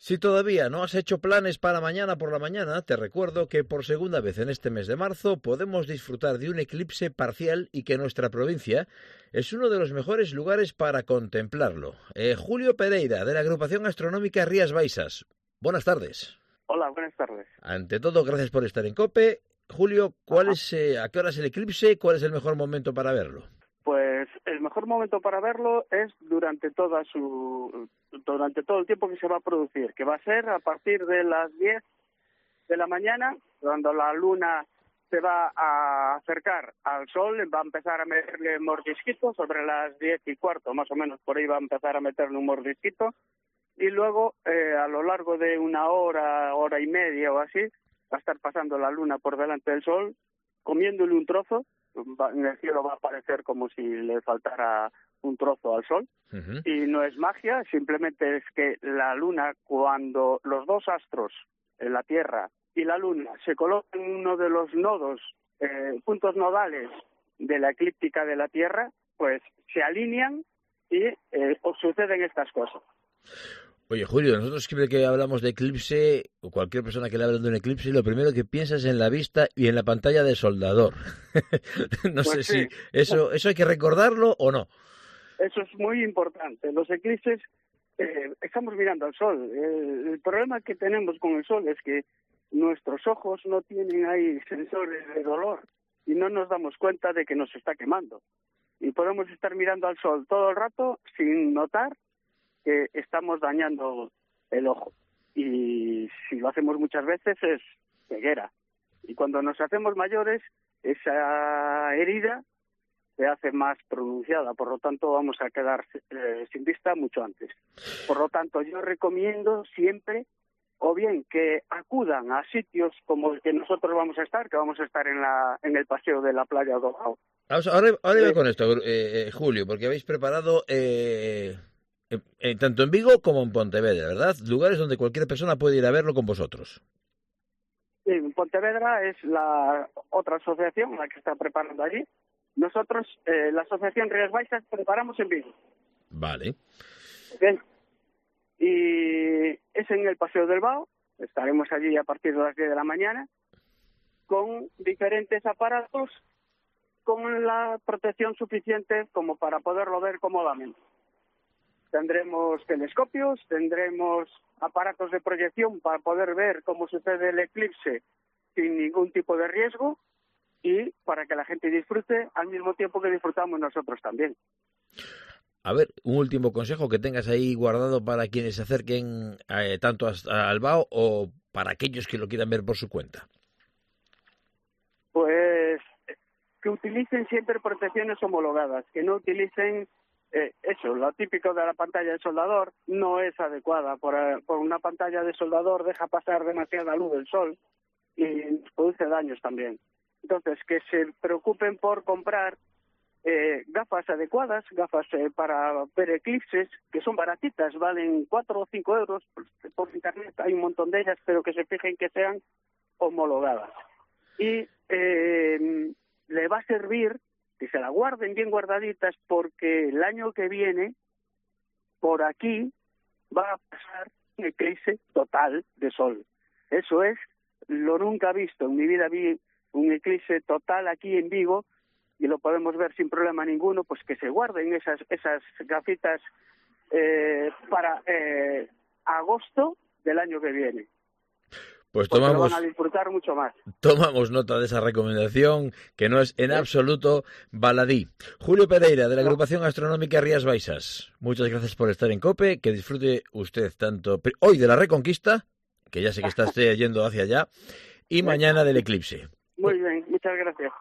Si todavía no has hecho planes para mañana por la mañana, te recuerdo que por segunda vez en este mes de marzo podemos disfrutar de un eclipse parcial y que nuestra provincia es uno de los mejores lugares para contemplarlo. Julio Pereira, de la agrupación astronómica Rías Baixas. Buenas tardes. Hola, buenas tardes. Ante todo, gracias por estar en COPE. Julio, ¿a qué hora es el eclipse? ¿Cuál es el mejor momento para verlo? Pues el mejor momento para verlo es durante todo el tiempo que se va a producir, que va a ser a partir de las 10 de la mañana, cuando la luna se va a acercar al sol, va a empezar a meterle mordisquito, sobre las 10:15, más o menos, por ahí va a empezar a meterle un mordisquito, y luego a lo largo de una hora, hora y media o así, va a estar pasando la luna por delante del sol, comiéndole un trozo. En el cielo va a aparecer como si le faltara un trozo al sol. Uh-huh. Y no es magia, simplemente es que la luna, cuando los dos astros, la Tierra y la luna, se colocan en uno de los nodos, puntos nodales de la eclíptica de la Tierra, pues se alinean y suceden estas cosas. Oye, Julio, nosotros siempre que hablamos de eclipse, o cualquier persona que le habla de un eclipse, lo primero que piensa es en la vista y en la pantalla de soldador. No sé si eso hay que recordarlo o no. Eso es muy importante. Los eclipses, estamos mirando al sol. El problema que tenemos con el sol es que nuestros ojos no tienen ahí sensores de dolor y no nos damos cuenta de que nos está quemando. Y podemos estar mirando al sol todo el rato sin notar que estamos dañando el ojo. Y si lo hacemos muchas veces es ceguera. Y cuando nos hacemos mayores, esa herida se hace más pronunciada. Por lo tanto, vamos a quedar sin vista mucho antes. Por lo tanto, yo recomiendo siempre, o bien que acudan a sitios como el que nosotros vamos a estar, que vamos a estar en el paseo de la playa Dorado. Ahora iba con esto, Julio, porque habéis preparado... tanto en Vigo como en Pontevedra, ¿verdad? Lugares donde cualquier persona puede ir a verlo con vosotros. Sí, en Pontevedra es la otra asociación la que está preparando allí. Nosotros, la asociación Rías Baixas, preparamos en Vigo. Vale. Bien. Y es en el Paseo del Bao. Estaremos allí a partir de las 10 de la mañana con diferentes aparatos con la protección suficiente como para poderlo ver cómodamente. Tendremos telescopios, tendremos aparatos de proyección para poder ver cómo sucede el eclipse sin ningún tipo de riesgo y para que la gente disfrute al mismo tiempo que disfrutamos nosotros también. A ver, un último consejo que tengas ahí guardado para quienes se acerquen tanto al Bao o para aquellos que lo quieran ver por su cuenta. Pues que utilicen siempre protecciones homologadas, que no utilicen... eso, lo típico de la pantalla de soldador no es adecuada. Por una pantalla de soldador deja pasar demasiada luz del sol y produce daños también. Entonces, que se preocupen por comprar gafas adecuadas, gafas para ver eclipses, que son baratitas, valen 4 o 5 euros. Por internet hay un montón de ellas, pero que se fijen que sean homologadas. Y le va a servir que se la guarden bien guardaditas porque el año que viene por aquí va a pasar un eclipse total de sol. Eso es lo nunca visto. En mi vida vi un eclipse total aquí en Vigo y lo podemos ver sin problema ninguno. Pues que se guarden esas gafitas para agosto del año que viene. Pues lo van a disfrutar mucho más. Tomamos nota de esa recomendación, que no es en absoluto baladí. Julio Pereira, de la agrupación astronómica Rías Baixas. Muchas gracias por estar en COPE, que disfrute usted tanto hoy de la Reconquista, que ya sé que está yendo hacia allá, y mañana del eclipse. Muy bien, muchas gracias.